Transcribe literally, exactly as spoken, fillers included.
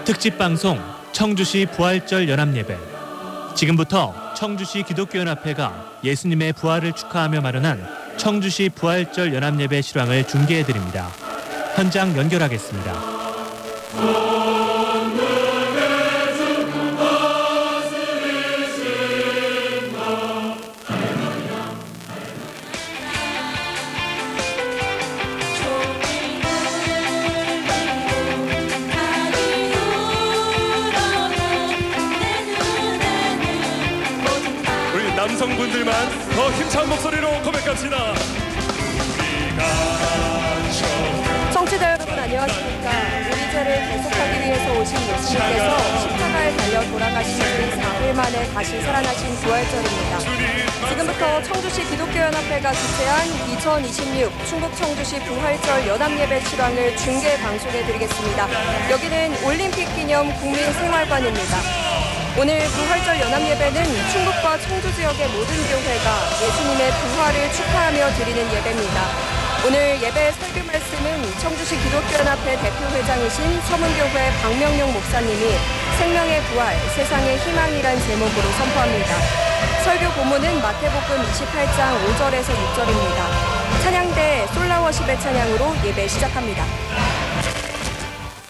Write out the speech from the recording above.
특집 방송 청주시 부활절 연합예배. 지금부터 청주시 기독교연합회가 예수님의 부활을 축하하며 마련한 청주시 부활절 연합예배 실황을 중계해드립니다. 현장 연결하겠습니다. 남성분들만 더 힘찬 목소리로 고백합시다. 청취자 여러분 안녕하십니까. 우리 죄를 대속하기 위해서 오신 예수님께서 십자가에 달려 돌아가신 지 사흘 만에 다시 살아나신 부활절입니다. 지금부터 청주시 기독교연합회가 주최한 이천이십육 충북 청주시 부활절 연합예배 실황을 중계 방송해드리겠습니다. 여기는 올림픽 기념 국민생활관입니다. 오늘 부활절 연합예배는 충북과 청주 지역의 모든 교회가 예수님의 부활을 축하하며 드리는 예배입니다. 오늘 예배 설교 말씀은 청주시 기독교연합회 대표회장이신 서문교회 박명용 목사님이 생명의 부활, 세상의 희망이란 제목으로 선포합니다. 설교 본문은 마태복음 이십팔 장 오 절에서 육 절입니다. 찬양대 솔라워십의 찬양으로 예배 시작합니다.